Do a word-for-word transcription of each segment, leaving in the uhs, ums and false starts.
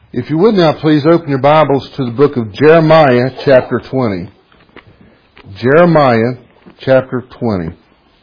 If you would now please open your Bibles to the book of Jeremiah chapter twenty. Jeremiah chapter twenty.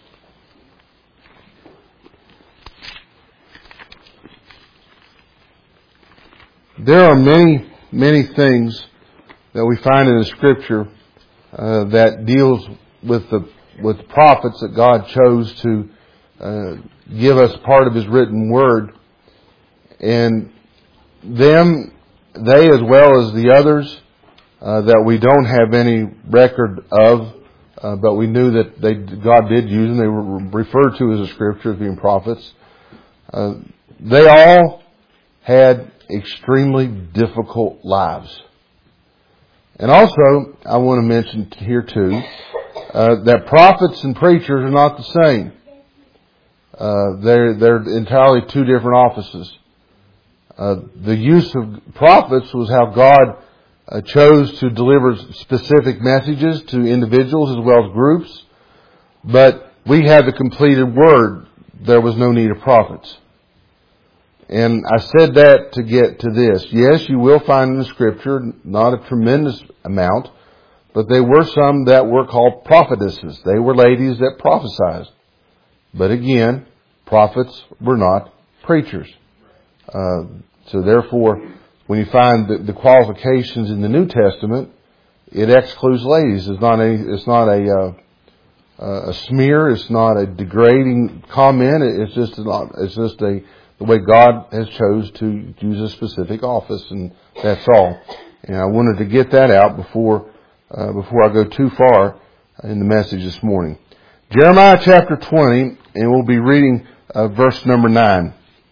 There are many, many things that we find in the Scripture uh, that deals with the with the prophets that God chose to uh, give us part of His written Word. And them, they as well as the others uh, that we don't have any record of, uh, but we knew that they God did use them. They were referred to as the Scripture as being prophets. Uh, they all had extremely difficult lives. And also, I want to mention here too, uh, that prophets and preachers are not the same. Uh, they're, they're entirely two different offices. Uh, the use of prophets was how God uh, chose to deliver specific messages to individuals as well as groups. But we had the completed Word. There was no need of prophets. And I said that to get to this. Yes, you will find in the Scripture, not a tremendous amount, but there were some that were called prophetesses. They were ladies that prophesied. But again, prophets were not preachers. Uh, so therefore, when you find the, the qualifications in the New Testament, it excludes ladies. It's not a, it's not a, uh, a smear. It's not a degrading comment. It's just not, it's just a, the way God has chose to use a specific office, and that's all. And I wanted to get that out before, uh, before I go too far in the message this morning. Jeremiah chapter twenty, and we'll be reading uh, verse number nine.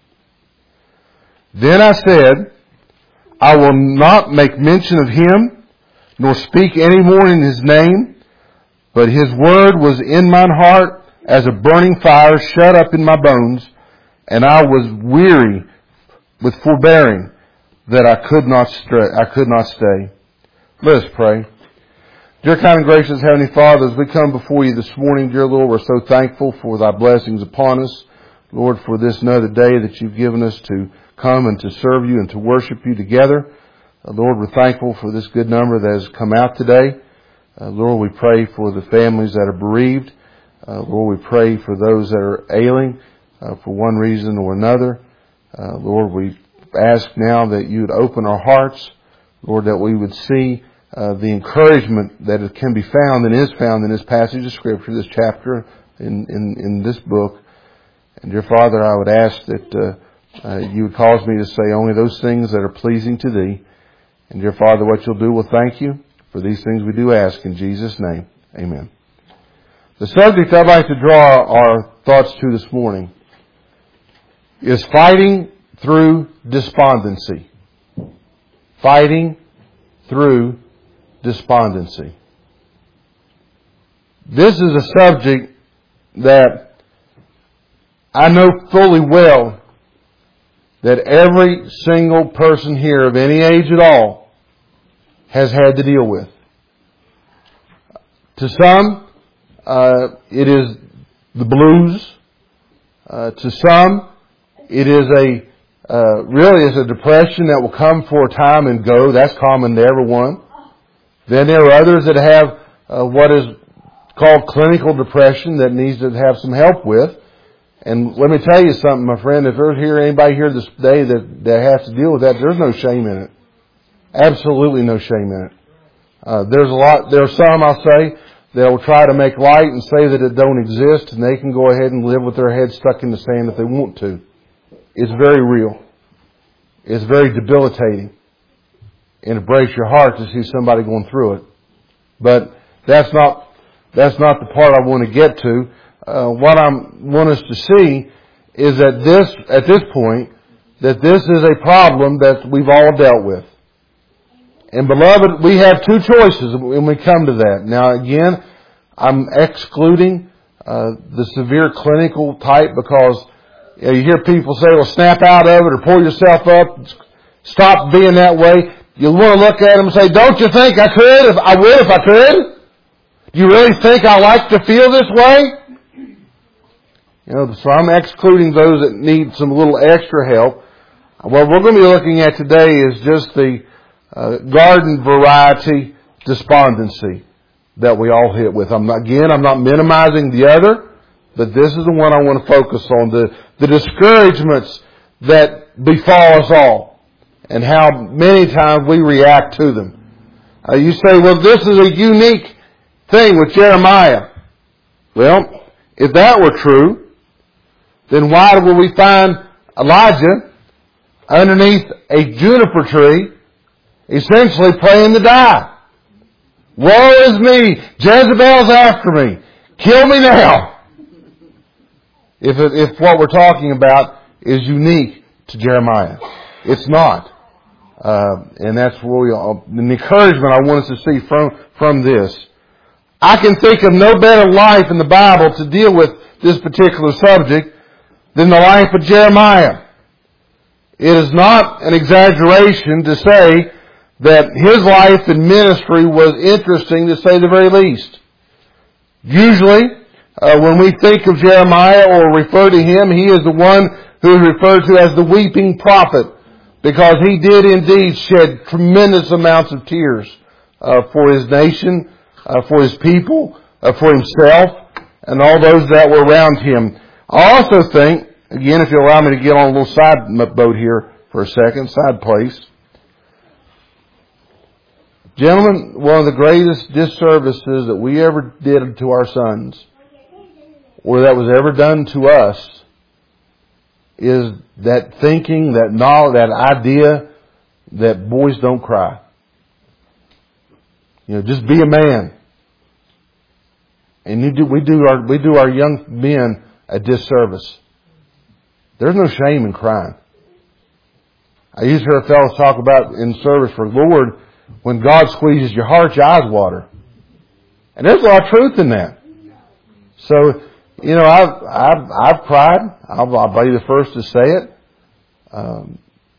Then I said, I will not make mention of him, nor speak any more in his name, but his word was in mine heart as a burning fire shut up in my bones, and I was weary with forbearing that I could not stray, I could not stay. Let us pray. Dear kind and gracious Heavenly Father, as we come before you this morning, dear Lord, we're so thankful for thy blessings upon us. Lord, for this another day that you've given us to come and to serve you and to worship you together. Uh, Lord, we're thankful for this good number that has come out today. Uh, Lord, we pray for the families that are bereaved. Uh, Lord, we pray for those that are ailing uh, for one reason or another. Uh, Lord, we ask now that you would open our hearts. Lord, that we would see uh, the encouragement that it can be found and is found in this passage of Scripture, this chapter in, in, in this book. And dear Father, I would ask that uh, uh, you would cause me to say only those things that are pleasing to thee. And dear Father, what you'll do, we'll thank you for these things we do ask in Jesus' name. Amen. The subject I'd like to draw our thoughts to this morning is fighting through despondency. Fighting through despondency. This is a subject that I know fully well that every single person here of any age at all has had to deal with. To some, uh, it is the blues. Uh, to some, it is a uh, really is a depression that will come for a time and go. That's common to everyone. Then there are others that have uh, what is called clinical depression that needs to have some help with. And let me tell you something, my friend. If there's here anybody here this day that, that has to deal with that, there's no shame in it. Absolutely no shame in it. Uh, there's a lot. There are some, I'll say, that will try to make light and say that it don't exist, and they can go ahead and live with their head stuck in the sand if they want to. It's very real. It's very debilitating, and it breaks your heart to see somebody going through it. But that's not that's not the part I want to get to. Uh, what I want us to see is that this, at this point, that this is a problem that we've all dealt with. And beloved, we have two choices when we come to that. Now again, I'm excluding uh, the severe clinical type because you know, you hear people say, well, snap out of it or pull yourself up, stop being that way. You want to look at them and say, don't you think I could? If I would if I could? Do you really think I like to feel this way? You know, so I'm excluding those that need some little extra help. What we're going to be looking at today is just the uh, garden variety despondency that we all hit with. I'm not, again, I'm not minimizing the other, but this is the one I want to focus on, the, the discouragements that befall us all and how many times we react to them. Uh, you say, well, this is a unique thing with Jeremiah. Well, if that were true, then why would we find Elijah underneath a juniper tree, essentially praying to die? Woe is me! Jezebel's after me! Kill me now! If it, if what we're talking about is unique to Jeremiah. It's not. Uh, and that's where we all, the encouragement I want us to see from, from this. I can think of no better life in the Bible to deal with this particular subject than the life of Jeremiah. It is not an exaggeration to say that his life and ministry was interesting, to say the very least. Usually, uh, when we think of Jeremiah or refer to him, he is the one who is referred to as the weeping prophet, because he did indeed shed tremendous amounts of tears uh, for his nation, uh, for his people, uh, for himself, and all those that were around him. I also think, again, if you allow me to get on a little side boat here for a second, side place. Gentlemen, one of the greatest disservices that we ever did to our sons, or that was ever done to us, is that thinking, that knowledge, that idea that boys don't cry. You know, just be a man. And you do, we do our, we do our young men a disservice. There's no shame in crying. I used to hear a fellow talk about in service for the Lord, when God squeezes your heart, your eyes water. And there's a lot of truth in that. So, you know, I've, I've, I've cried. I'll, I'll be the first to say it. Um,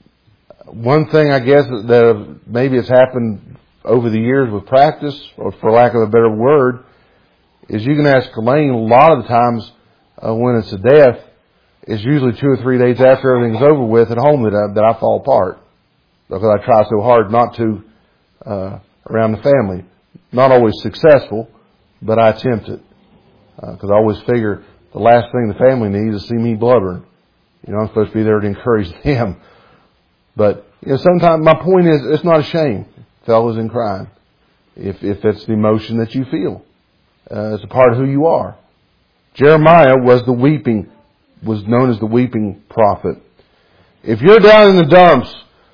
one thing I guess that maybe has happened over the years with practice, or for lack of a better word, is you can ask Elaine a lot of the times uh, when it's a death, it's usually two or three days after everything's over with at home that I, that I fall apart. Because I try so hard not to uh, around the family. Not always successful, but I attempt it. Because uh, I always figure the last thing the family needs is to see me blubbering. You know, I'm supposed to be there to encourage them. But, you know, sometimes my point is, it's not a shame, fellas, in crying. If, if it's the emotion that you feel. Uh, it's a part of who you are. Jeremiah was the weeping, was known as the weeping prophet. If you're down in the dumps,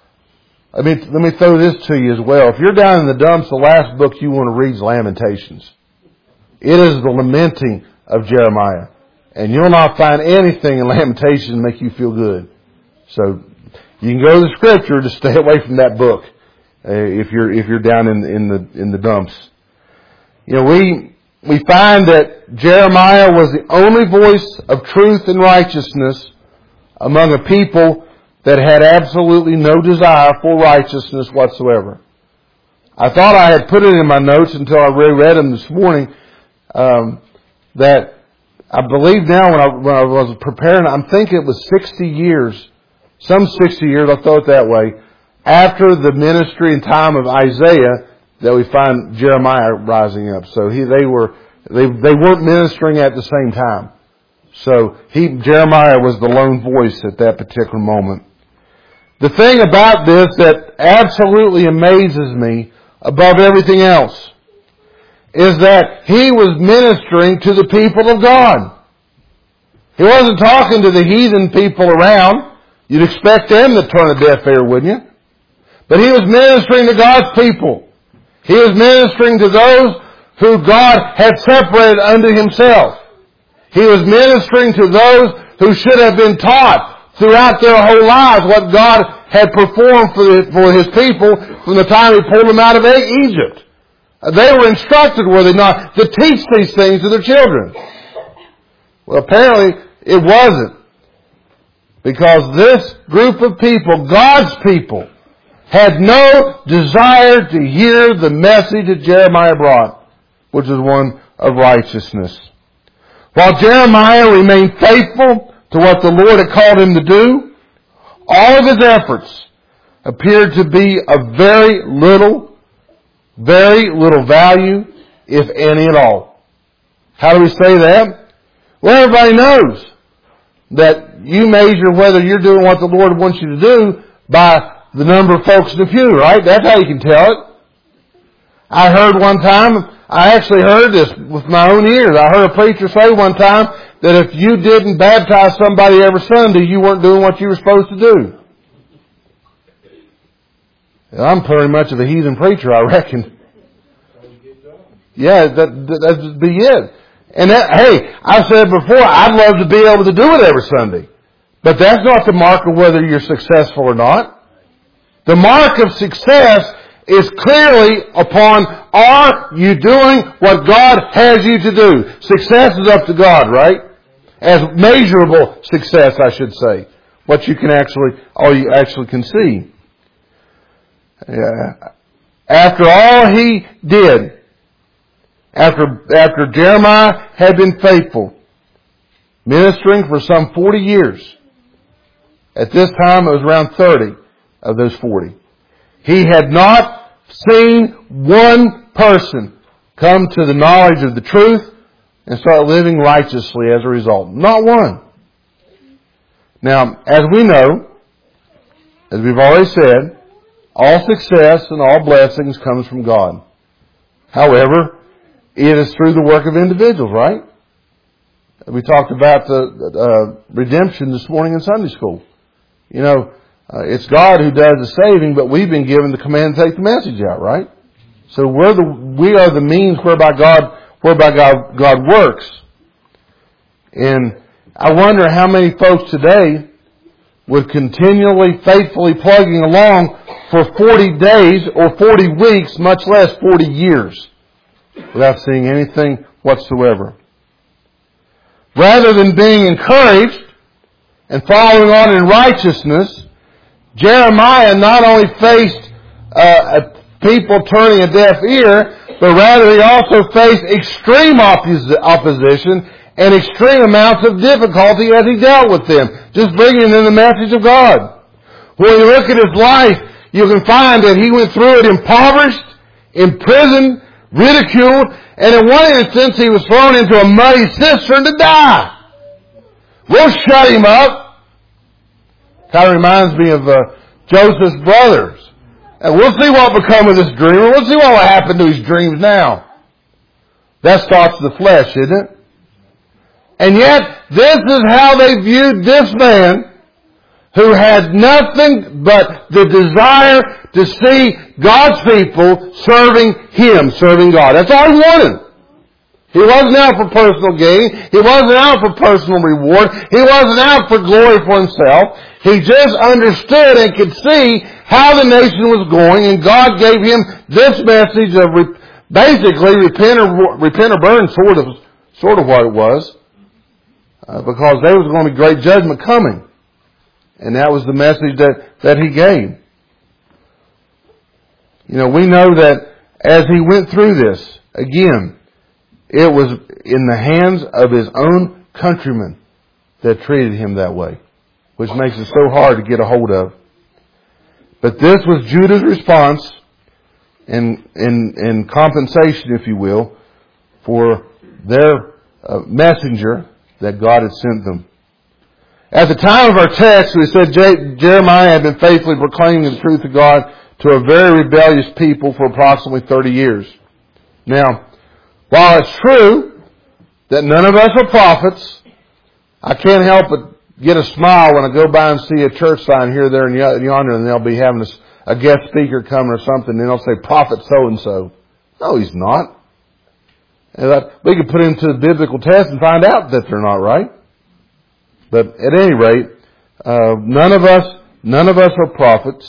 I mean, let me throw this to you as well. If you're down in the dumps, the last book you want to read is Lamentations. It is the lamenting of Jeremiah. And you'll not find anything in Lamentations to make you feel good. So, you can go to the Scripture to stay away from that book, uh, if you're, if you're down in, in the, in the dumps. You know, we, we find that Jeremiah was the only voice of truth and righteousness among a people that had absolutely no desire for righteousness whatsoever. I thought I had put it in my notes until I reread them this morning, um, that I believe now when I, when I was preparing, I'm thinking it was sixty years, some sixty years, I'll throw it that way, after the ministry and time of Isaiah that we find Jeremiah rising up. So he, they were, they, they weren't ministering at the same time. So he, Jeremiah was the lone voice at that particular moment. The thing about this that absolutely amazes me above everything else is that he was ministering to the people of God. He wasn't talking to the heathen people around. You'd expect them to turn a deaf ear, wouldn't you? But he was ministering to God's people. He was ministering to those who God had separated unto himself. He was ministering to those who should have been taught throughout their whole lives what God had performed for, the, for His people from the time He pulled them out of Egypt. They were instructed, were they not, to teach these things to their children. Well, apparently it wasn't. Because this group of people, God's people, had no desire to hear the message that Jeremiah brought, which was one of righteousness. While Jeremiah remained faithful to what the Lord had called him to do, all of his efforts appeared to be of very little, very little value, if any at all. How do we say that? Well, everybody knows that you measure whether you're doing what the Lord wants you to do by the number of folks in the pew, right? That's how you can tell it. I heard one time, I actually heard this with my own ears. I heard a preacher say one time that if you didn't baptize somebody every Sunday, you weren't doing what you were supposed to do. I'm pretty much of a heathen preacher, I reckon. Yeah, that, that, that'd be it. And that, hey, I've said before, I'd love to be able to do it every Sunday. But that's not the mark of whether you're successful or not. The mark of success is clearly upon, are you doing what God has you to do? Success is up to God, right? As measurable success, I should say. What you can actually, all you actually can see. Uh, after all he did, after, after Jeremiah had been faithful, ministering for some forty years, at this time it was around thirty of those forty, he had not seen one person come to the knowledge of the truth and start living righteously as a result. Not one. Now, as we know, as we've already said, all success and all blessings comes from God. However, it is through the work of individuals, right? We talked about the uh, redemption this morning in Sunday school. You know, uh, it's God who does the saving, but we've been given the command to take the message out, right? So we're the, we are the means whereby God, whereby God, God works. And I wonder how many folks today would continually, faithfully plugging along for forty days or forty weeks, much less forty years, without seeing anything whatsoever. Rather than being encouraged and following on in righteousness, Jeremiah not only faced uh, people turning a deaf ear, but rather he also faced extreme oppos- opposition and extreme amounts of difficulty as he dealt with them, just bringing in the message of God. When you look at his life, you can find that he went through it impoverished, imprisoned, ridiculed, and in one instance he was thrown into a muddy cistern to die. We'll shut him up. Kind of reminds me of uh, Joseph's brothers. And we'll see what will become of this dreamer. We'll see what will happen to his dreams now. That's thoughts of the flesh, isn't it? And yet, this is how they viewed this man who had nothing but the desire to see God's people serving Him, serving God. That's all he wanted. He wasn't out for personal gain. He wasn't out for personal reward. He wasn't out for glory for himself. He just understood and could see how the nation was going, and God gave him this message of re- basically repent or, repent or burn, sort of, sort of what it was, uh, because there was going to be great judgment coming. And that was the message that, that he gave. You know, we know that as he went through this, again, it was in the hands of his own countrymen that treated him that way, which makes it so hard to get a hold of. But this was Judah's response in, in, in compensation, if you will, for their uh, messenger that God had sent them. At the time of our text, we said J- Jeremiah had been faithfully proclaiming the truth of God to a very rebellious people for approximately thirty years. Now, while it's true that none of us are prophets, I can't help but get a smile when I go by and see a church sign here, there, and yonder, and they'll be having a, a guest speaker come or something, and they'll say, Prophet so-and-so. No, he's not. And that, we can put into the biblical test and find out that they're not right. But at any rate, uh, none of us, none of us are prophets.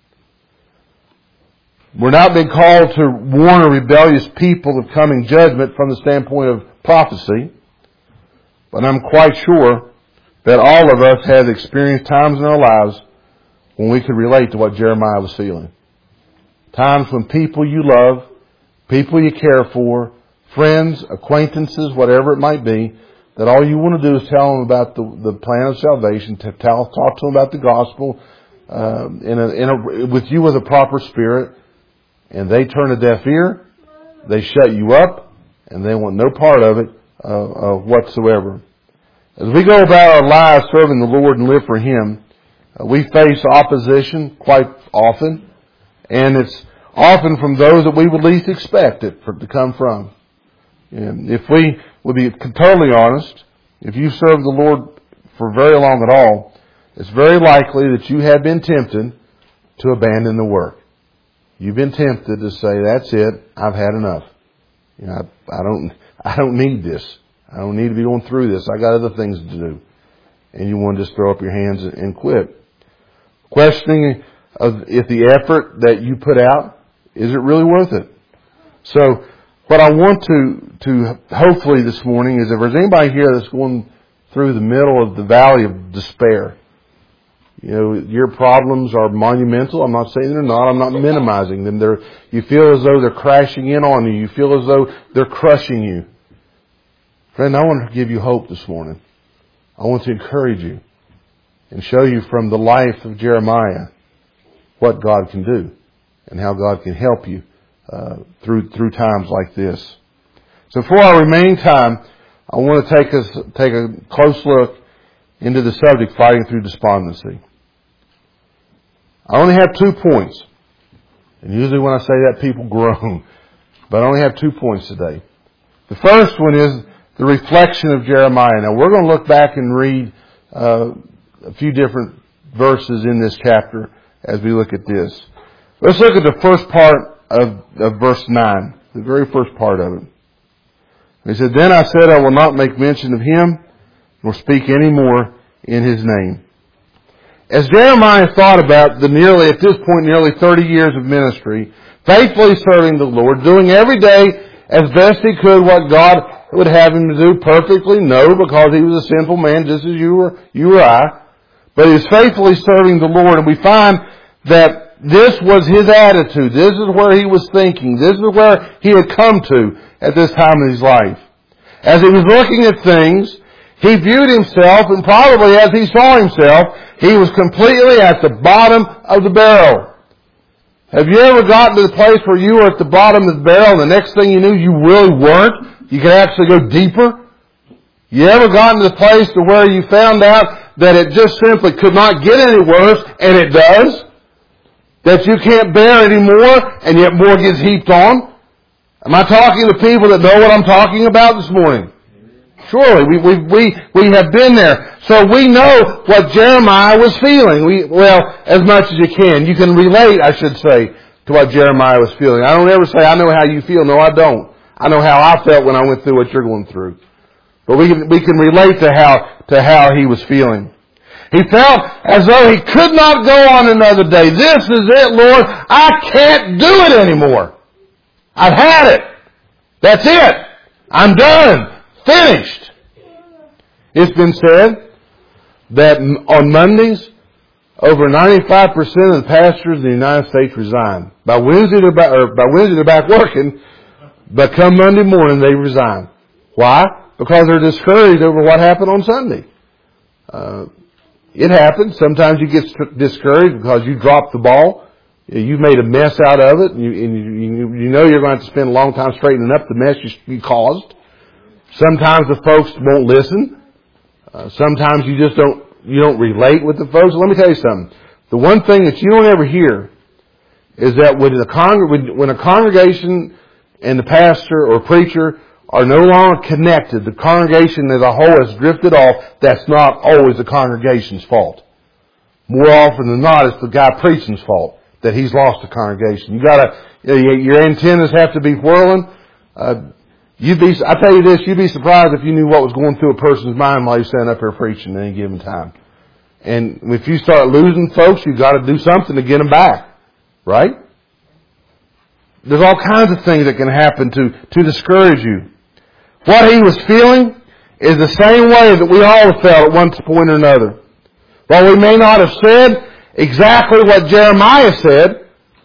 We're not being called to warn a rebellious people of coming judgment from the standpoint of prophecy. But I'm quite sure that all of us have experienced times in our lives when we could relate to what Jeremiah was feeling. Times when people you love, people you care for, friends, acquaintances, whatever it might be, that all you want to do is tell them about the, the plan of salvation, to tell, talk to them about the gospel, uh, in a, in a, with you with a proper spirit, and they turn a deaf ear, they shut you up, and they want no part of it uh, uh, whatsoever. As we go about our lives serving the Lord and live for Him, uh, we face opposition quite often, and it's often from those that we would least expect it for, to come from. And if we would be totally honest, if you serve the Lord for very long at all, it's very likely that you have been tempted to abandon the work. You've been tempted to say, "That's it. I've had enough. You know, I, I don't. I don't need this. I don't need to be going through this. I got other things to do." And you want to just throw up your hands and quit. Questioning of if the effort that you put out, is it really worth it? So, what I want to, to hopefully this morning is if there's anybody here that's going through the middle of the valley of despair, you know, your problems are monumental. I'm not saying they're not. I'm not minimizing them. They're, you feel as though they're crashing in on you. You feel as though they're crushing you. Friend, I want to give you hope this morning. I want to encourage you and show you from the life of Jeremiah what God can do and how God can help you uh, through through times like this. So for our remaining time, I want to take us take a close look into the subject, fighting through despondency. I only have two points. And usually when I say that, people groan. But I only have two points today. The first one is the reflection of Jeremiah. Now we're going to look back and read uh, a few different verses in this chapter as we look at this. Let's look at the first part of, of verse nine. The very first part of it. He said, "Then I said, I will not make mention of him, nor speak any more in his name." As Jeremiah thought about the nearly, at this point, nearly thirty years of ministry, faithfully serving the Lord, doing every day as best he could what God would have him to do perfectly? No, because he was a sinful man just as you or, you or I. But he was faithfully serving the Lord, and we find that this was his attitude. This is where he was thinking. This is where he had come to at this time in his life. As he was looking at things, he viewed himself, and probably as he saw himself, he was completely at the bottom of the barrel. Have you ever gotten to the place where you were at the bottom of the barrel and the next thing you knew you really weren't? You could actually go deeper? You ever gotten to the place to where you found out that it just simply could not get any worse, and it does? That you can't bear any more, and yet more gets heaped on? Am I talking to people that know what I'm talking about this morning? Surely, we, we, we, we have been there. So we know what Jeremiah was feeling. We, well, as much as you can. You can relate, I should say, to what Jeremiah was feeling. I don't ever say, I know how you feel. No, I don't. I know how I felt when I went through what you're going through. But we can, we can relate to how, to how he was feeling. He felt as though he could not go on another day. This is it, Lord. I can't do it anymore. I've had it. That's it. I'm done. Finished. It's been said that on Mondays, over ninety-five percent of the pastors in the United States resign. By Wednesday they're back, or by Wednesday they're back working, but come Monday morning they resign. Why? Because they're discouraged over what happened on Sunday. Uh, it happens. Sometimes you get discouraged because you dropped the ball. You've made a mess out of it, and you, and you, you know you're going to have to spend a long time straightening up the mess you, you caused. Sometimes the folks won't listen. Uh, sometimes you just don't, you don't relate with the folks. Let me tell you something. The one thing that you don't ever hear is that when, the con- when a congregation and the pastor or preacher are no longer connected, the congregation as a whole has drifted off, that's not always the congregation's fault. More often than not, it's the guy preaching's fault that he's lost the congregation. You gotta, your antennas have to be whirling. Uh, You'd be, I tell you this, you'd be surprised if you knew what was going through a person's mind while he's standing up here preaching at any given time. And if you start losing folks, you've got to do something to get them back. Right? There's all kinds of things that can happen to, to discourage you. What he was feeling is the same way that we all have felt at one point or another. While we may not have said exactly what Jeremiah said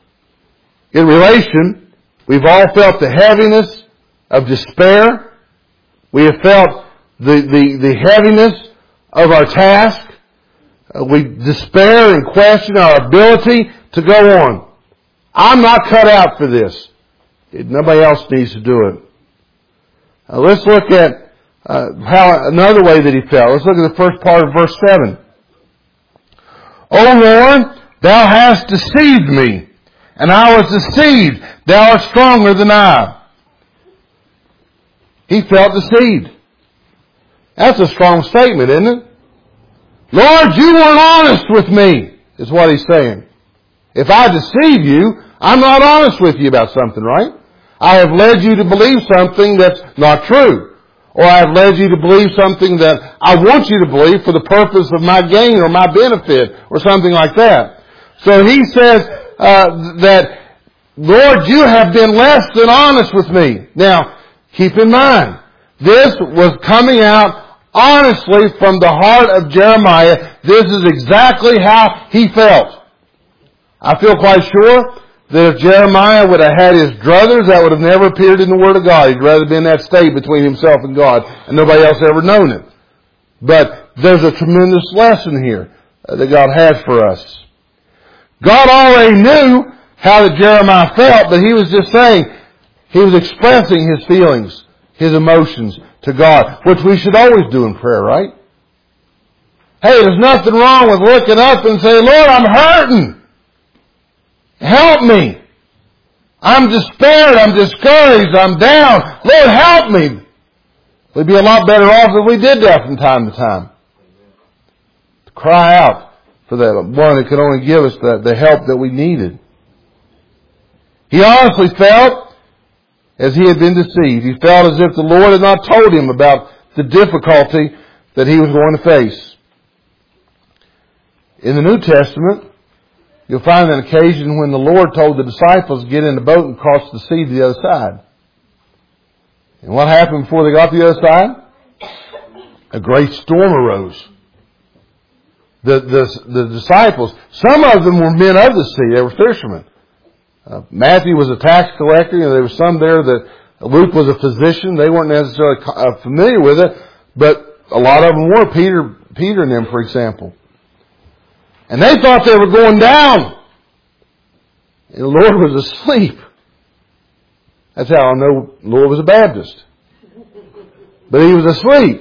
in relation, we've all felt the heaviness of despair. We have felt the, the, the heaviness of our task. Uh, we despair and question our ability to go on. I'm not cut out for this. Nobody else needs to do it. Uh, let's look at uh, how another way that he felt. Let's look at the first part of verse seven. O Lord, thou hast deceived me, and I was deceived. Thou art stronger than I. He felt deceived. That's a strong statement, isn't it? Lord, you weren't honest with me, is what he's saying. If I deceive you, I'm not honest with you about something, right? I have led you to believe something that's not true. Or I have led you to believe something that I want you to believe for the purpose of my gain or my benefit or something like that. So he says uh, that, Lord, you have been less than honest with me. Now, keep in mind, this was coming out honestly from the heart of Jeremiah. This is exactly how he felt. I feel quite sure that if Jeremiah would have had his druthers, that would have never appeared in the Word of God. He'd rather be in that state between himself and God, and nobody else ever known it. But there's a tremendous lesson here that God has for us. God already knew how that Jeremiah felt, but he was just saying, he was expressing his feelings, his emotions to God, which we should always do in prayer, right? Hey, there's nothing wrong with looking up and saying, Lord, I'm hurting. Help me. I'm despaired. I'm discouraged. I'm down. Lord, help me. We'd be a lot better off if we did that from time to time. To cry out for that one that could only give us the, the help that we needed. He honestly felt as he had been deceived. He felt as if the Lord had not told him about the difficulty that he was going to face. In the New Testament, you'll find an occasion when the Lord told the disciples to get in the boat and cross the sea to the other side. And what happened before they got to the other side? A great storm arose. The, the, the disciples, some of them were men of the sea. They were fishermen. Uh, Matthew was a tax collector. You know, there were some there that Luke was a physician. They weren't necessarily uh, familiar with it, but a lot of them were. Peter, Peter and them, for example. And they thought they were going down. And the Lord was asleep. That's how I know the Lord was a Baptist. But he was asleep.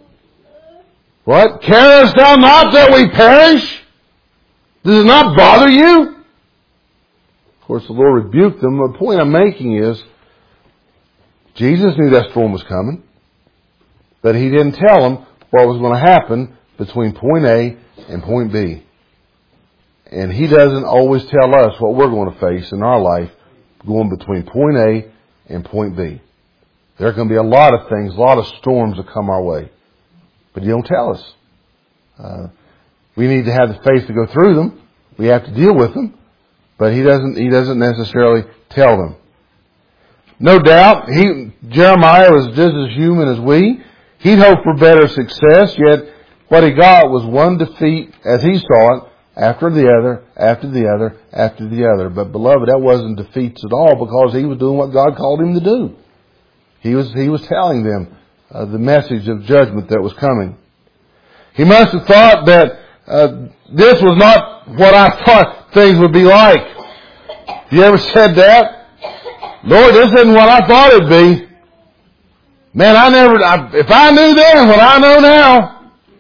What? Carest thou not that we perish? Does it not bother you? Of course, the Lord rebuked them. The point I'm making is, Jesus knew that storm was coming. But he didn't tell them what was going to happen between point A and point B. And he doesn't always tell us what we're going to face in our life going between point A and point B. There are going to be a lot of things, a lot of storms that come our way. But he don't tell us. Uh, we need to have the faith to go through them. We have to deal with them. But he doesn't, he doesn't necessarily tell them. No doubt, he, Jeremiah was just as human as we. He'd hoped for better success, yet what he got was one defeat, as he saw it, after the other, after the other, after the other. But beloved, that wasn't defeats at all, because he was doing what God called him to do. He was, he was telling them uh, the message of judgment that was coming. He must have thought that uh, this was not what I thought things would be like. You ever said that? Lord, this isn't what I thought it'd be. Man, I never, I, if I knew then what I know now,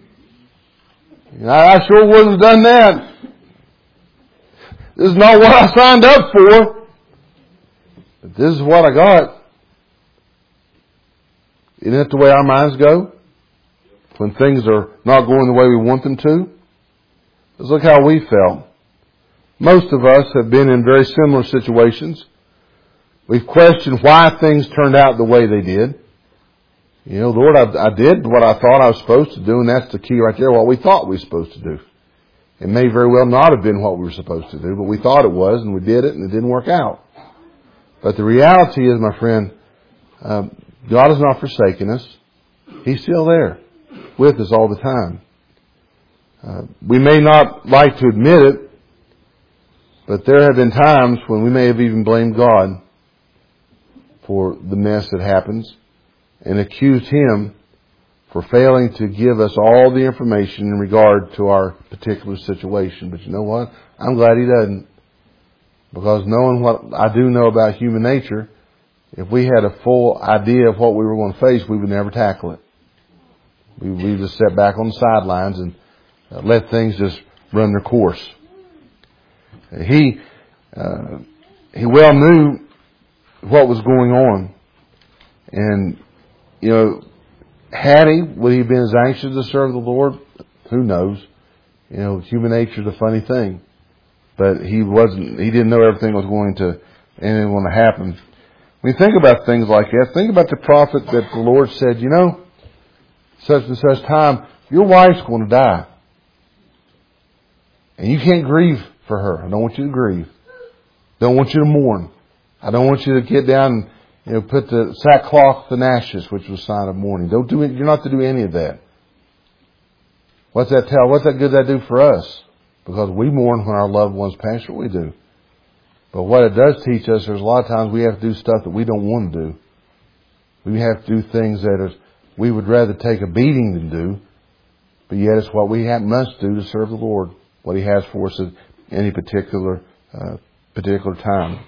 I sure wouldn't have done that. This is not what I signed up for. But this is what I got. Isn't that the way our minds go? When things are not going the way we want them to? Let's look how we felt. Most of us have been in very similar situations. We've questioned why things turned out the way they did. You know, Lord, I, I did what I thought I was supposed to do, and that's the key right there, what we thought we were supposed to do. It may very well not have been what we were supposed to do, but we thought it was, and we did it, and it didn't work out. But the reality is, my friend, um, God has not forsaken us. He's still there with us all the time. Uh, we may not like to admit it, but there have been times when we may have even blamed God for the mess that happens and accused Him for failing to give us all the information in regard to our particular situation. But you know what? I'm glad He doesn't. Because knowing what I do know about human nature, if we had a full idea of what we were going to face, we would never tackle it. We we just sat back on the sidelines and uh, let things just run their course. He uh, he well knew what was going on, and you know, had he would he have been as anxious to serve the Lord? Who knows? You know, human nature is a funny thing, but he wasn't. He didn't know everything was going to anything going to happen. When you think about things like that, think about the prophet that the Lord said, you know, such and such time, your wife's going to die. And you can't grieve for her. I don't want you to grieve. Don't want you to mourn. I don't want you to get down and, you know, put the sackcloth and ashes, which was a sign of mourning. Don't do it. You're not to do any of that. What's that tell? What's that good that do for us? Because we mourn when our loved ones pass. Sure we do. But what it does teach us, there's a lot of times we have to do stuff that we don't want to do. We have to do things that are, we would rather take a beating than do. But yet it's what we have, must do to serve the Lord. What He has for us at any particular uh, particular time.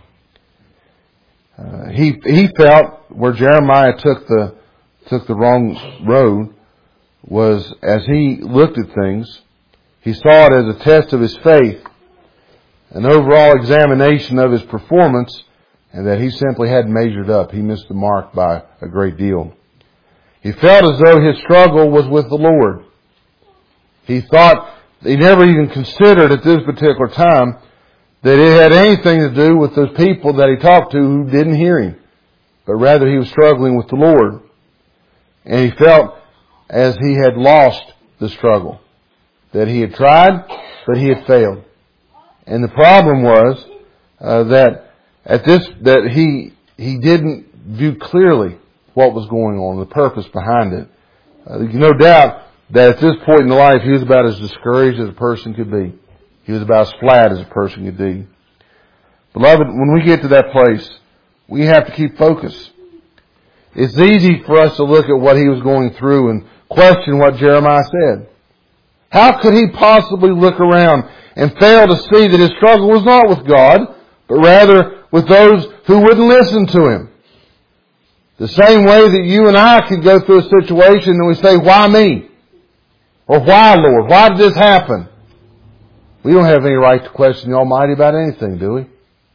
Uh, he he felt where Jeremiah took the took the wrong road was as he looked at things, he saw it as a test of his faith, an overall examination of his performance, and that he simply hadn't measured up. He missed the mark by a great deal. He felt as though his struggle was with the Lord. He thought, he never even considered at this particular time that it had anything to do with those people that he talked to who didn't hear him, but rather he was struggling with the Lord. And he felt as he had lost the struggle, that he had tried, but he had failed. And the problem was uh, that at this that he he didn't view clearly what was going on, the purpose behind it. Uh, no doubt that at this point in life he was about as discouraged as a person could be. He was about as flat as a person could be. Beloved, when we get to that place, we have to keep focus. It's easy for us to look at what he was going through and question what Jeremiah said. How could he possibly look around and fail to see that his struggle was not with God, but rather with those who wouldn't listen to him? The same way that you and I could go through a situation and we say, why me? Or why, Lord? Why did this happen? We don't have any right to question the Almighty about anything, do we?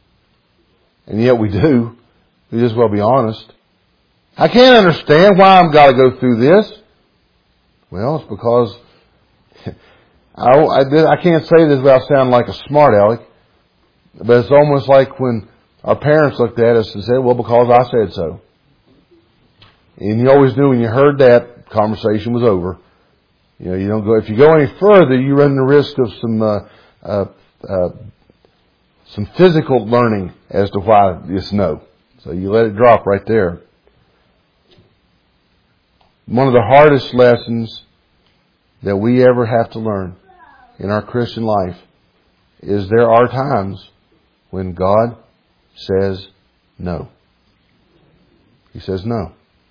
And yet we do. We just well be honest. I can't understand why I've got to go through this. Well, it's because I, I, I can't say this without sounding like a smart aleck, but it's almost like when our parents looked at us and said, well, because I said so. And you always knew when you heard that, conversation was over. You know, you don't go, if you go any further, you run the risk of some, uh, uh, uh, some physical learning as to why it's no. So you let it drop right there. One of the hardest lessons that we ever have to learn in our Christian life is there are times when God says no. He says no.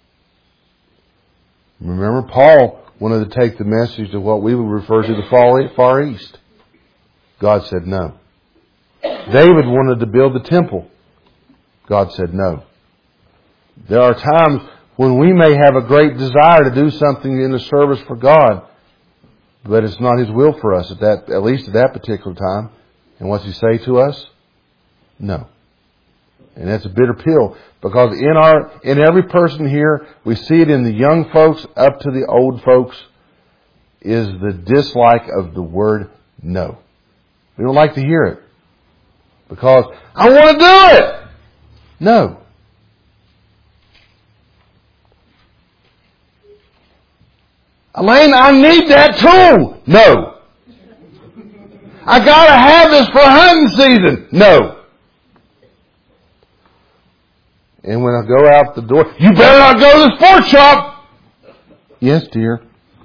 Remember, Paul wanted to take the message to what we would refer to the Far East. God said no. David wanted to build the temple. God said no. There are times when we may have a great desire to do something in the service for God, but it's not His will for us at that, at least at that particular time. And what's He say to us? No. And that's a bitter pill, because in our, in every person here, we see it in the young folks up to the old folks, is the dislike of the word no. We don't like to hear it. Because I want to do it! No. Elaine, I need that tool! No. I gotta have this for hunting season! No. And when I go out the door, you better not go to the sports shop! Yes, dear.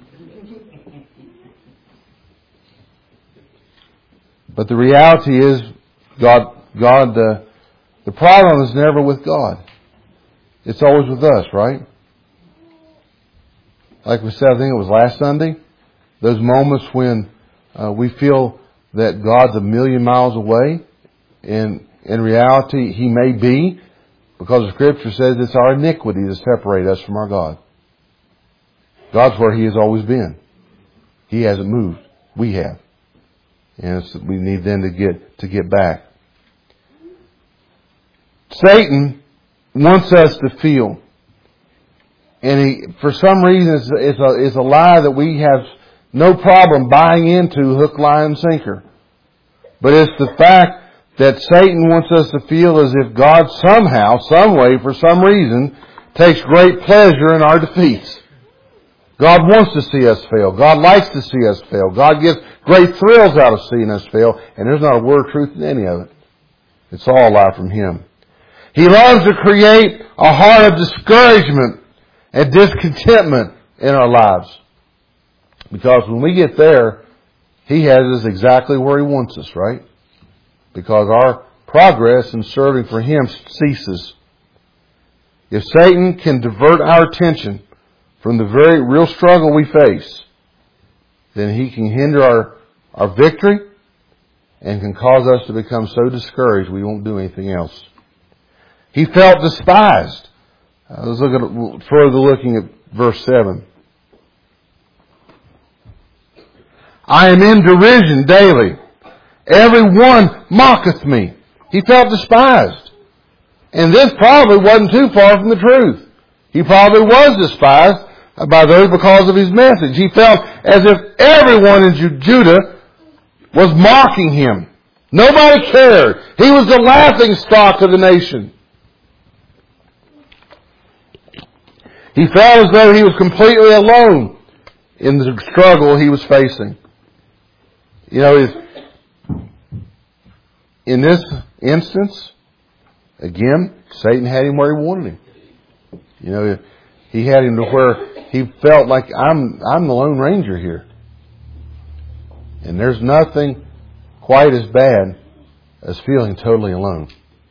But the reality is, God, God, uh, the problem is never with God. It's always with us, right? like we said, I think it was last Sunday, those moments when uh, we feel that God's a million miles away, and in reality He may be, because the Scripture says it's our iniquity to separate us from our God. God's where He has always been. He hasn't moved. We have. And it's, we need then to get to get back. Satan wants us to feel. And he, for some reason, it's, it's, a, it's a lie that we have no problem buying into, hook, line, and sinker. But it's the fact that Satan wants us to feel as if God somehow, some way, for some reason, takes great pleasure in our defeats. God wants to see us fail. God likes to see us fail. God gets great thrills out of seeing us fail. And there's not a word of truth in any of it. It's all a lie from Him. He loves to create a heart of discouragement and discontentment in our lives. Because when we get there, He has us exactly where He wants us, right? Because our progress in serving for Him ceases. If Satan can divert our attention from the very real struggle we face, then he can hinder our, our victory and can cause us to become so discouraged we won't do anything else. He felt despised. Uh, let's look at further looking at verse seven. I am in derision daily. Everyone mocketh me. He felt despised. And this probably wasn't too far from the truth. He probably was despised by those because of his message. He felt as if everyone in Judah was mocking him. Nobody cared. He was the laughing stock of the nation. He felt as though he was completely alone in the struggle he was facing. You know, if, in this instance, again, Satan had him where he wanted him. You know, he had him to where he felt like I'm I'm the Lone Ranger here. And there's nothing quite as bad as feeling totally alone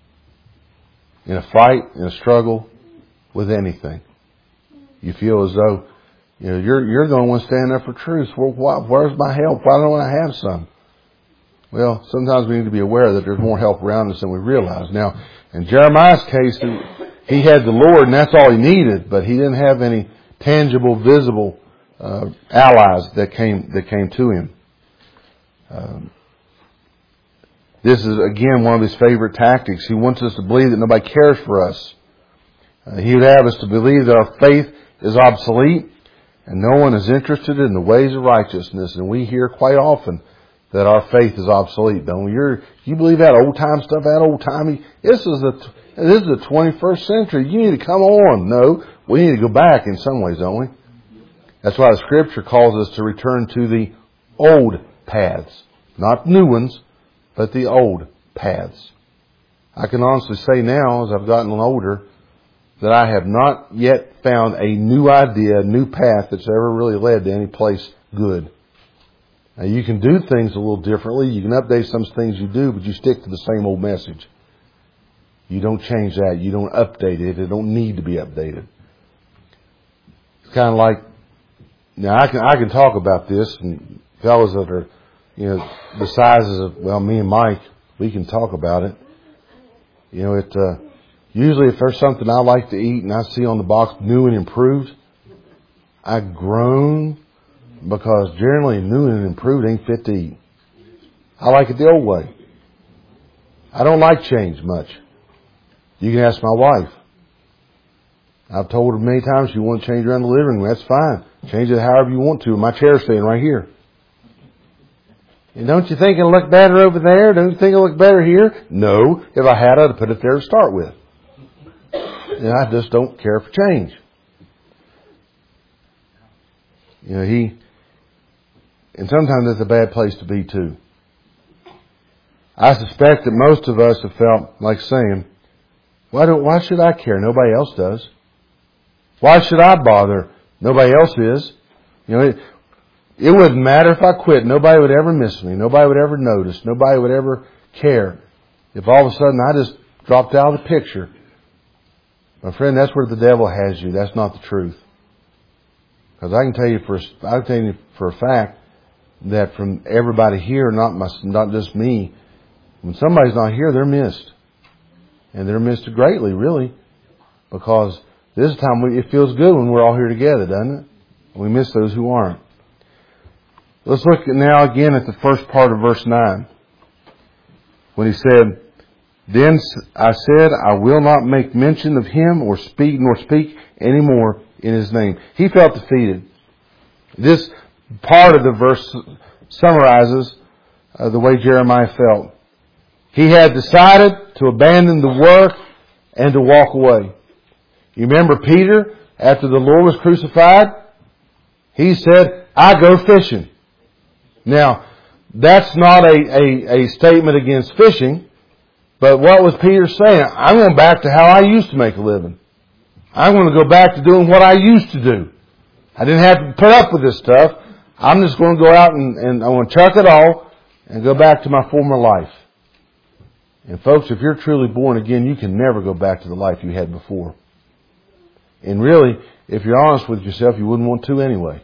in a fight, in a struggle with anything. You feel as though, you know, you're you're the only one standing up for truth. Well, why, where's my help? Why don't I have some? Well, sometimes we need to be aware that there's more help around us than we realize. Now, in Jeremiah's case, he had the Lord, and that's all he needed, but he didn't have any tangible, visible uh, allies that came that came to him. Um, this is again one of his favorite tactics. He wants us to believe that nobody cares for us. Uh, he would have us to believe that our faith is obsolete and no one is interested in the ways of righteousness. And we hear quite often that our faith is obsolete. Don't we? You're, you believe that old time stuff, that old timey? This is the this is the twenty-first century. You need to come on. No, we need to go back in some ways, don't we? That's why the Scripture calls us to return to the old paths, not new ones, but the old paths. I can honestly say now, as I've gotten older, that I have not yet found a new idea, a new path that's ever really led to any place good. Now, you can do things a little differently. You can update some things you do, but you stick to the same old message. You don't change that. You don't update it. It don't need to be updated. It's kind of like, now I can I can talk about this, and fellas that are, you know, the sizes of, well, me and Mike, we can talk about it. You know, it uh, usually if there's something I like to eat and I see on the box new and improved, I groan. Because generally new and improved ain't fit to eat. I like it the old way. I don't like change much. You can ask my wife. I've told her many times you want to change around the living room. That's fine. Change it however you want to. My chair's staying right here. And don't you think it'll look better over there? Don't you think it'll look better here? No. If I had, I'd put it there to start with. And I just don't care for change. You know, he... And sometimes that's a bad place to be too. I suspect that most of us have felt like saying, why don't, why should I care? Nobody else does. Why should I bother? Nobody else is. You know, it, it wouldn't matter if I quit. Nobody would ever miss me. Nobody would ever notice. Nobody would ever care. If all of a sudden I just dropped out of the picture. My friend, that's where the devil has you. That's not the truth. Because I can tell you for I can tell you for a fact that from everybody here, not my, not just me, when somebody's not here, they're missed, and they're missed greatly, really, because this time we, it feels good when we're all here together, doesn't it? We miss those who aren't. Let's look at now again at the first part of verse nine, when he said, "Then I said, I will not make mention of him or speak nor speak any more in his name." He felt defeated. This part of the verse summarizes uh, the way Jeremiah felt. He had decided to abandon the work and to walk away. You remember Peter, after the Lord was crucified? He said, "I go fishing." Now, that's not a, a, a statement against fishing, but what was Peter saying? I'm going back to how I used to make a living. I'm going to go back to doing what I used to do. I didn't have to put up with this stuff. I'm just going to go out and, and I want to chuck it all and go back to my former life. And folks, if you're truly born again, you can never go back to the life you had before. And really, if you're honest with yourself, you wouldn't want to anyway.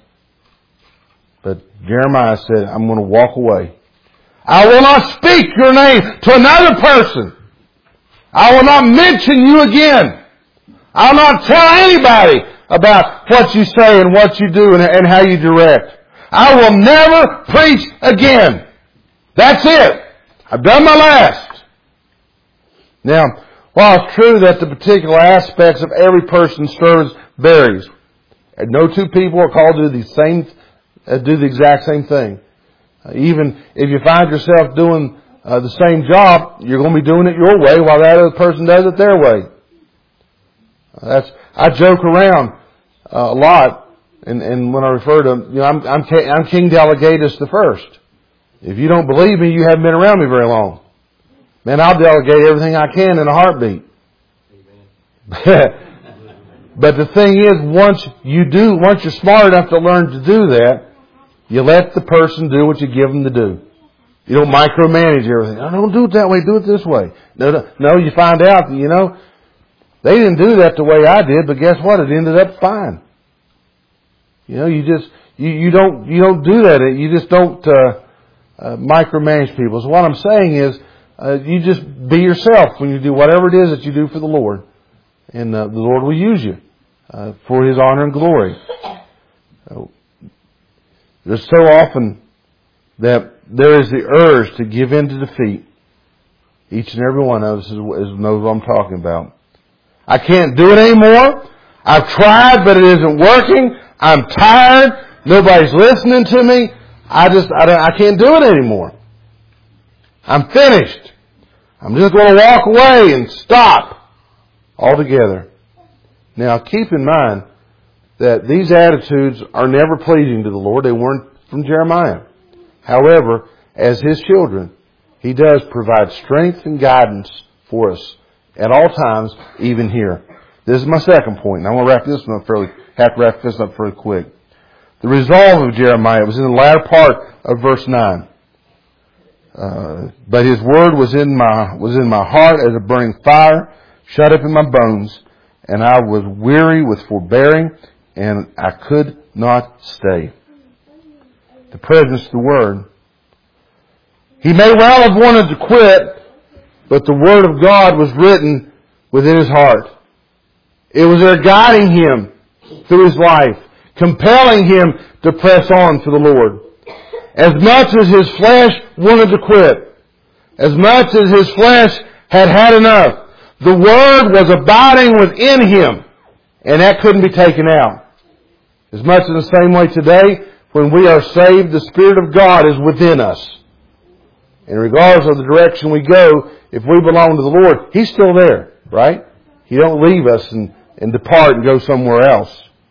But Jeremiah said, I'm going to walk away. I will not speak your name to another person. I will not mention you again. I'll not tell anybody about what you say and what you do and, and how you direct. I will never preach again. That's it. I've done my last. Now, while it's true that the particular aspects of every person's service varies, and no two people are called to do the same, uh, do the exact same thing. Uh, even if you find yourself doing uh, the same job, you're going to be doing it your way while that other person does it their way. Uh, that's I joke around uh, a lot, and, and when I refer to, you know, I'm, I'm, I'm King Delegatus the First. If you don't believe me, you haven't been around me very long. Man, I'll delegate everything I can in a heartbeat. But the thing is, once you do, once you're smart enough to learn to do that, you let the person do what you give them to do. You don't micromanage everything. I don't do it that way. Do it this way. No, no, no. You find out that, you know, they didn't do that the way I did, but guess what? It ended up fine. You know, you just you, you don't you don't do that. You just don't uh, uh, micromanage people. So what I'm saying is, uh, you just be yourself when you do whatever it is that you do for the Lord, and uh, the Lord will use you uh, for His honor and glory. Uh, there's so often that there is the urge to give in to defeat. Each and every one of us is, is knows what I'm talking about. I can't do it anymore. I've tried, but it isn't working. I'm tired. Nobody's listening to me. I just, I, don't, I can't do it anymore. I'm finished. I'm just going to walk away and stop altogether. Now, keep in mind that these attitudes are never pleasing to the Lord. They weren't from Jeremiah. However, as His children, He does provide strength and guidance for us at all times, even here. This is my second point, and I'm going to wrap this one up fairly, have to wrap this up fairly quick. The resolve of Jeremiah was in the latter part of verse nine. Uh, but His word was in my was in my heart as a burning fire, shut up in my bones, and I was weary with forbearing, and I could not stay. The presence of the Word. He may well have wanted to quit, but the Word of God was written within his heart. It was there guiding him through his life, compelling him to press on for the Lord. As much as his flesh wanted to quit, as much as his flesh had had enough, the Word was abiding within him, and that couldn't be taken out. As much in the same way today, when we are saved, the Spirit of God is within us. And regardless of the direction we go, if we belong to the Lord, He's still there, right? He don't leave us and, and depart and go somewhere else.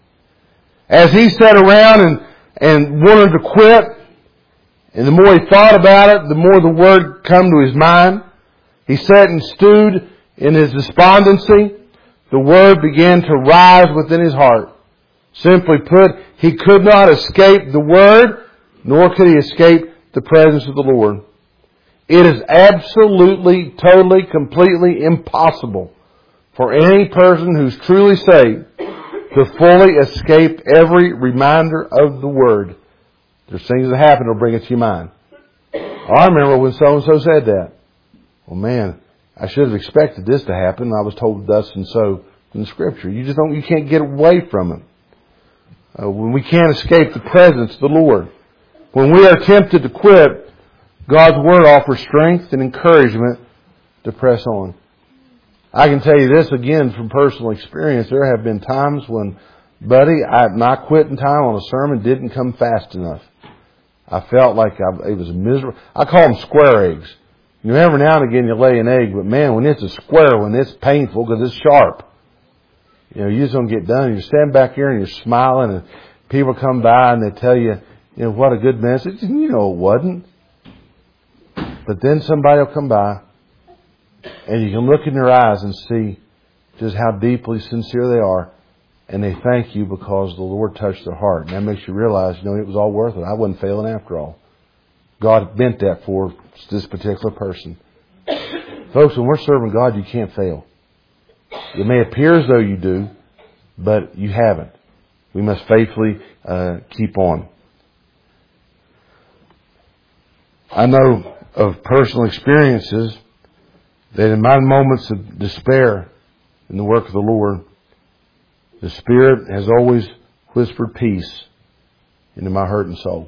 As he sat around and, and wanted to quit, and the more he thought about it, the more the Word come to his mind. He sat and stewed in his despondency. The Word began to rise within his heart. Simply put, he could not escape the Word, nor could he escape the presence of the Lord. It is absolutely, totally, completely impossible for any person who's truly saved to fully escape every reminder of the Word. There's things that happen that'll bring it to your mind. Oh, I remember when so-and-so said that. Well, man, I should have expected this to happen. I was told thus and so in the Scripture. You just don't, you can't get away from it. Uh, when we can't escape the presence of the Lord. When we are tempted to quit, God's Word offers strength and encouragement to press on. I can tell you this again from personal experience. There have been times when, buddy, I, my quitting time on a sermon didn't come fast enough. I felt like I, it was miserable. I call them square eggs. You know, every now and again you lay an egg, but man, when it's a square one, it's painful because it's sharp. You know, you just don't get done. You're standing back here and you're smiling, and people come by and they tell you, you know, what a good message. And you know it wasn't. But then somebody will come by and you can look in their eyes and see just how deeply sincere they are. And they thank you because the Lord touched their heart. And that makes you realize, you know, it was all worth it. I wasn't failing after all. God meant that for this particular person. Folks, when we're serving God, you can't fail. It may appear as though you do, but you haven't. We must faithfully uh, keep on. I know of personal experiences that in my moments of despair in the work of the Lord, the Spirit has always whispered peace into my hurting soul.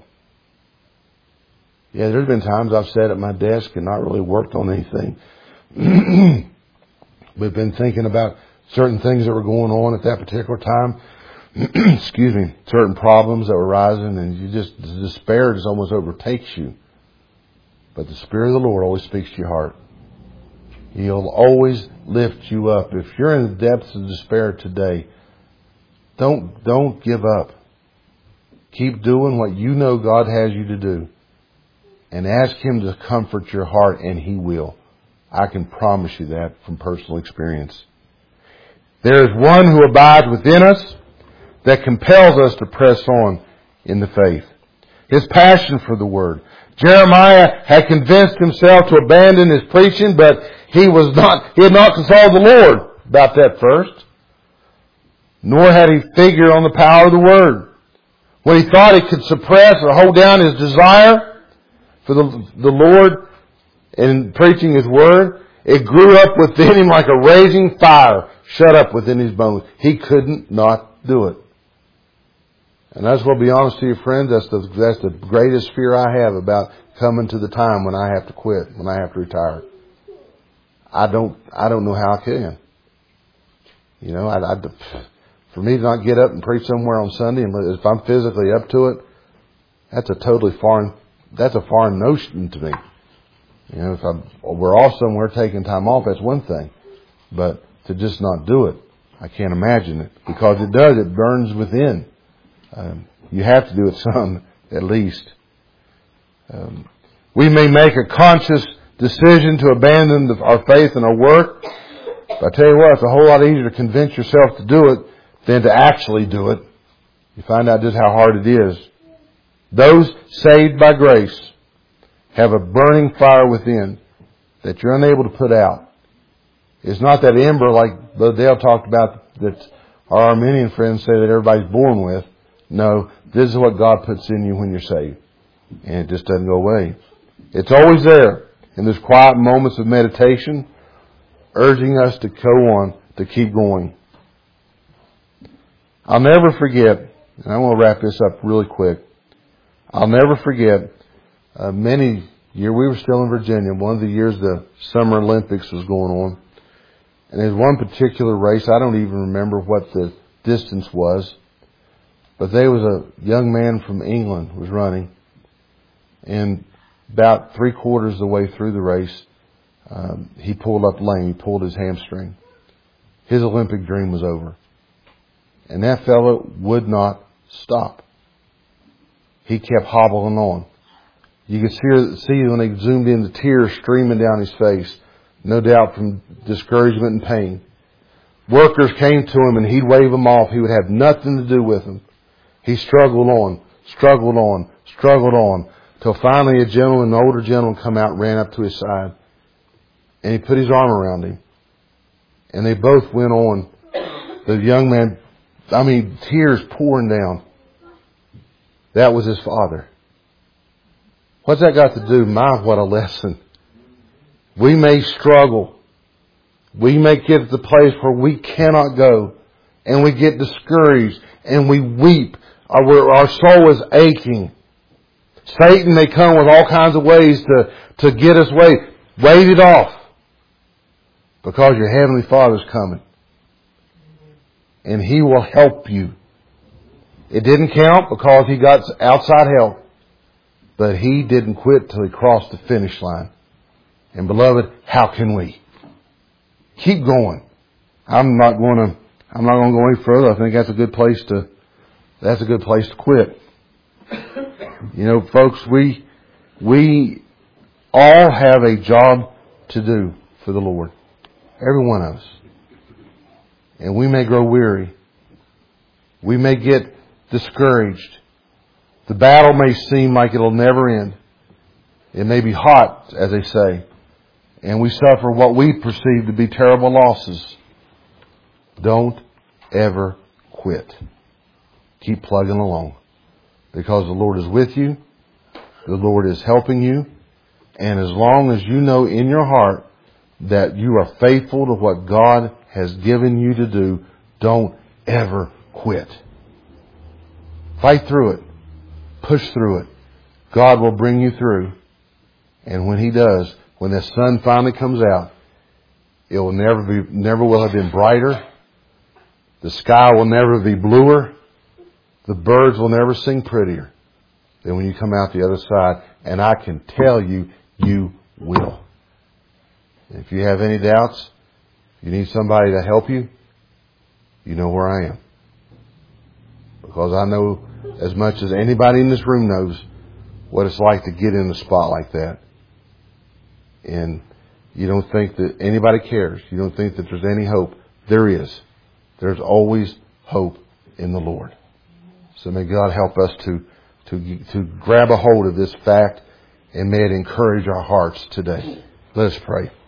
Yeah, there's been times I've sat at my desk and not really worked on anything. We've been thinking about certain things that were going on at that particular time. Excuse me, certain problems that were rising, and you just, the despair just almost overtakes you. But the Spirit of the Lord always speaks to your heart. He'll always lift you up. If you're in the depths of despair today, don't, don't give up. Keep doing what you know God has you to do. And ask Him to comfort your heart, and He will. I can promise you that from personal experience. There is one who abides within us that compels us to press on in the faith. His passion for the Word. Jeremiah had convinced himself to abandon his preaching, but he was not, he had not consulted the Lord about that first. Nor had he figured on the power of the Word. When he thought he could suppress or hold down his desire for the, the Lord in preaching His Word, it grew up within him like a raging fire shut up within his bones. He couldn't not do it. And I just want to be honest to you, friends, that's the, that's the greatest fear I have about coming to the time when I have to quit, when I have to retire. I don't, I don't know how I can. You know, I, I, for me to not get up and preach somewhere on Sunday, and if I'm physically up to it, that's a totally foreign, that's a foreign notion to me. You know, if I'm, we're off somewhere taking time off, that's one thing. But to just not do it, I can't imagine it. Because it does, it burns within. Um, you have to do it some, at least. Um, we may make a conscious decision to abandon the, our faith and our work. But I tell you what, it's a whole lot easier to convince yourself to do it than to actually do it. You find out just how hard it is. Those saved by grace have a burning fire within that you're unable to put out. It's not that ember like Brother Dale talked about that our Arminian friends say that everybody's born with. No, this is what God puts in you when you're saved. And it just doesn't go away. It's always there in those quiet moments of meditation, urging us to go on, to keep going. I'll never forget, and I want to wrap this up really quick. I'll never forget, uh, many years, we were still in Virginia, one of the years the Summer Olympics was going on. And there's one particular race, I don't even remember what the distance was, but there was a young man from England who was running, and about three quarters of the way through the race, um, he pulled up lame. He pulled his hamstring. His Olympic dream was over. And that fellow would not stop. He kept hobbling on. You could see, see when they zoomed in the tears streaming down his face, no doubt from discouragement and pain. Workers came to him and he'd wave them off. He would have nothing to do with them. He struggled on, struggled on, struggled on, till finally a gentleman, an older gentleman, come out and ran up to his side. And he put his arm around him. And they both went on. The young man I mean, tears pouring down. That was his father. What's that got to do? My, what a lesson. We may struggle. We may get to the place where we cannot go. And we get discouraged. And we weep. Our, our soul is aching. Satan may come with all kinds of ways to, to get us away. Wave it off. Because your Heavenly Father's coming. And He will help you. It didn't count because He got outside help. But He didn't quit till He crossed the finish line. And beloved, how can we? Keep going. I'm not going to, I'm not going to go any further. I think that's a good place to, that's a good place to quit. You know, folks, we, we all have a job to do for the Lord. Every one of us. And we may grow weary. We may get discouraged. The battle may seem like it'll never end. It may be hot, as they say. And we suffer what we perceive to be terrible losses. Don't ever quit. Keep plugging along. Because the Lord is with you. The Lord is helping you. And as long as you know in your heart that you are faithful to what God has given you to do, don't ever quit. Fight through it. Push through it. God will bring you through. And when He does, when the sun finally comes out, it will never be, never will have been brighter. The sky will never be bluer. The birds will never sing prettier than when you come out the other side. And I can tell you, you will. If you have any doubts, you need somebody to help you, you know where I am. Because I know as much as anybody in this room knows what it's like to get in a spot like that. And you don't think that anybody cares. You don't think that there's any hope. There is. There's always hope in the Lord. So may God help us to, to, to grab a hold of this fact, and may it encourage our hearts today. Let us pray.